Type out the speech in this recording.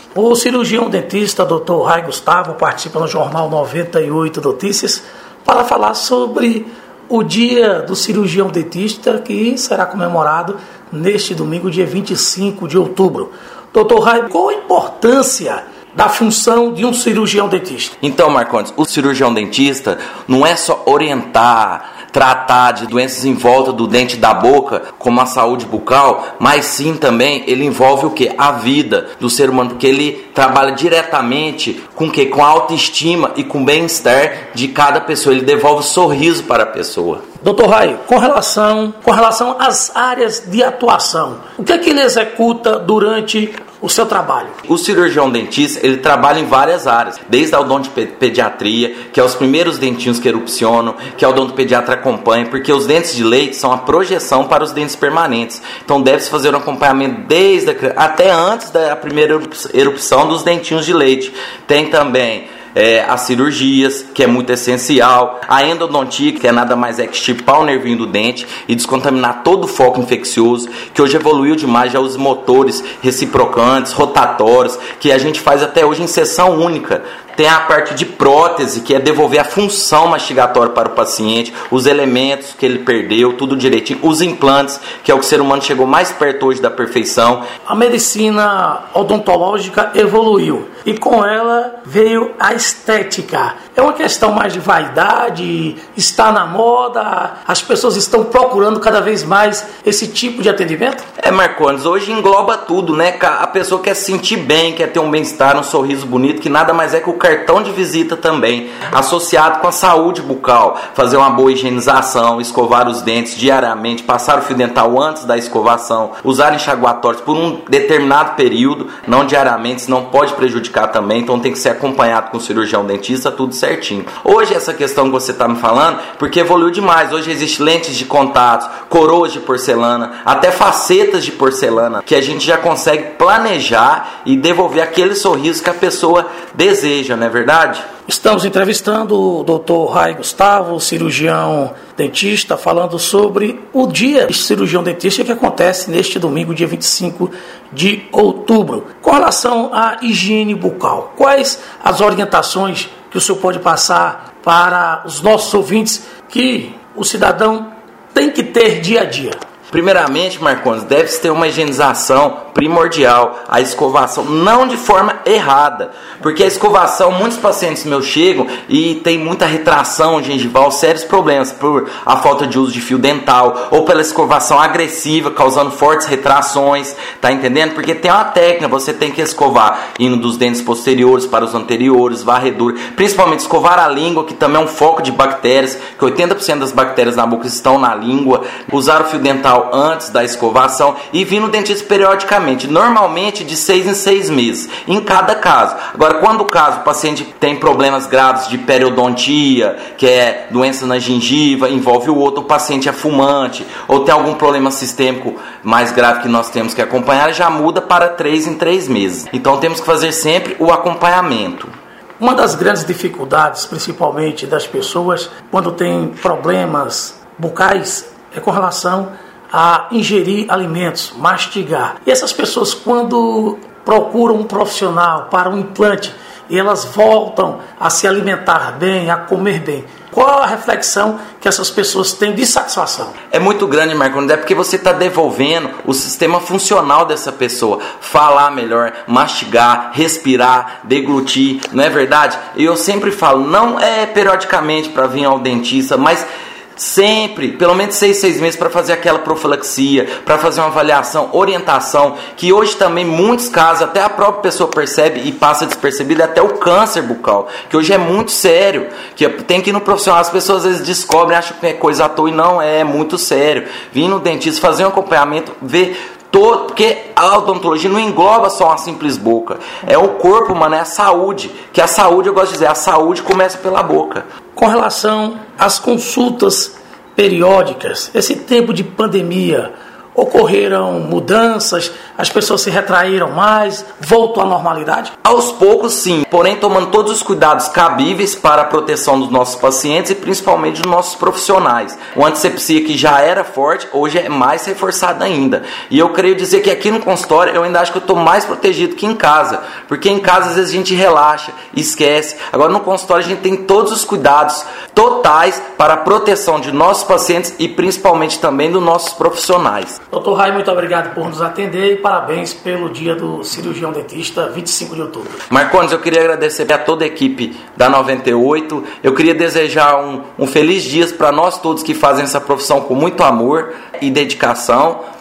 O cirurgião dentista Dr. Ray Gustavo participa no Jornal 98 Notícias para falar sobre o Dia do Cirurgião Dentista, que será comemorado neste domingo, dia 25 de outubro. Dr. Ray, qual a importância da função de um cirurgião dentista? Então, Marcondes, o cirurgião dentista não é só orientar, tratar de doenças em volta do dente da boca, como a saúde bucal, mas sim também ele envolve o quê? A vida do ser humano, porque ele trabalha diretamente com o quê? Com a autoestima e com o bem-estar de cada pessoa, ele devolve sorriso para a pessoa. Dr. Ray, com relação às áreas de atuação, o que é que ele executa durante o seu trabalho? O cirurgião dentista, ele trabalha em várias áreas, desde a odontopediatria, que é os primeiros dentinhos que erupcionam, que a odontopediatra acompanha, porque os dentes de leite são a projeção para os dentes permanentes. Então deve-se fazer um acompanhamento até antes da primeira erupção dos dentinhos de leite. Tem também as cirurgias, que é muito essencial, a endodontia, que é nada mais que extirpar o nervinho do dente e descontaminar todo o foco infeccioso, que hoje evoluiu demais, já os motores reciprocantes, rotatórios, que a gente faz até hoje em sessão única. Tem a parte de prótese, que é devolver a função mastigatória para o paciente, os elementos que ele perdeu, tudo direitinho. Os implantes, que é o que o ser humano chegou mais perto hoje da perfeição. A medicina odontológica evoluiu e com ela veio a estética. É uma questão mais de vaidade, está na moda, as pessoas estão procurando cada vez mais esse tipo de atendimento? Marcondes, hoje engloba tudo, né? A pessoa quer se sentir bem, quer ter um bem-estar, um sorriso bonito, que nada mais é que o cartão de visita também, associado com a saúde bucal, fazer uma boa higienização, escovar os dentes diariamente, passar o fio dental antes da escovação, usar enxaguatórios por um determinado período, não diariamente, senão pode prejudicar também, então tem que ser acompanhado com o cirurgião dentista, tudo certinho. Hoje essa questão que você está me falando, porque evoluiu demais, hoje existem lentes de contatos, coroas de porcelana, até facetas de porcelana, que a gente já consegue planejar e devolver aquele sorriso que a pessoa deseja, não é verdade? Estamos entrevistando o Dr. Ray Gustavo, cirurgião dentista, falando sobre o Dia de Cirurgião Dentista que acontece neste domingo, dia 25 de outubro. Com relação à higiene bucal, quais as orientações que o senhor pode passar para os nossos ouvintes que o cidadão tem que ter dia a dia? Primeiramente, Marcondes, deve-se ter uma higienização primordial, a escovação, não de forma errada, porque a escovação, muitos pacientes meus chegam e tem muita retração gengival, sérios problemas por a falta de uso de fio dental, ou pela escovação agressiva, causando fortes retrações, tá entendendo? Porque tem uma técnica, você tem que escovar indo dos dentes posteriores para os anteriores, varredura, principalmente escovar a língua, que também é um foco de bactérias, que 80% das bactérias na boca estão na língua, usar o fio dental antes da escovação e vir no dentista periodicamente, normalmente de 6 em 6 meses, em cada caso. Agora, quando o caso o paciente tem problemas graves de periodontia, que é doença na gengiva, envolve o outro, o paciente é fumante, ou tem algum problema sistêmico mais grave que nós temos que acompanhar, já muda para 3 em 3 meses. Então temos que fazer sempre o acompanhamento. Uma das grandes dificuldades, principalmente das pessoas, quando tem problemas bucais, é com relação a ingerir alimentos, mastigar. E essas pessoas, quando procuram um profissional para um implante, e elas voltam a se alimentar bem, a comer bem, qual a reflexão que essas pessoas têm de satisfação? É muito grande, Marcondes, é porque você está devolvendo o sistema funcional dessa pessoa. Falar melhor, mastigar, respirar, deglutir, não é verdade? E eu sempre falo, não é periodicamente para vir ao dentista, mas sempre, pelo menos 6 meses para fazer aquela profilaxia, para fazer uma avaliação, orientação, que hoje também muitos casos, até a própria pessoa percebe e passa despercebido, até o câncer bucal, que hoje é muito sério, que tem que ir no profissional, as pessoas às vezes descobrem, acham que é coisa à toa e não é muito sério. Vir no dentista, fazer um acompanhamento, ver todo, porque a odontologia não engloba só uma simples boca, é o corpo humano, é a saúde, que a saúde, eu gosto de dizer, a saúde começa pela boca. Com relação às consultas periódicas, esse tempo de pandemia, ocorreram mudanças, as pessoas se retraíram mais, voltou à normalidade? Aos poucos sim, porém tomando todos os cuidados cabíveis para a proteção dos nossos pacientes e principalmente dos nossos profissionais. O antisepsia que já era forte, hoje é mais reforçado ainda. E eu creio dizer que aqui no consultório eu ainda acho que eu estou mais protegido que em casa, porque em casa às vezes a gente relaxa, esquece. Agora no consultório a gente tem todos os cuidados totais para a proteção de nossos pacientes e principalmente também dos nossos profissionais. Dr. Rai, muito obrigado por nos atender e parabéns pelo dia do cirurgião dentista, 25 de outubro. Marcondes, eu queria agradecer a toda a equipe da 98. Eu queria desejar um feliz dia para nós todos que fazem essa profissão com muito amor e dedicação.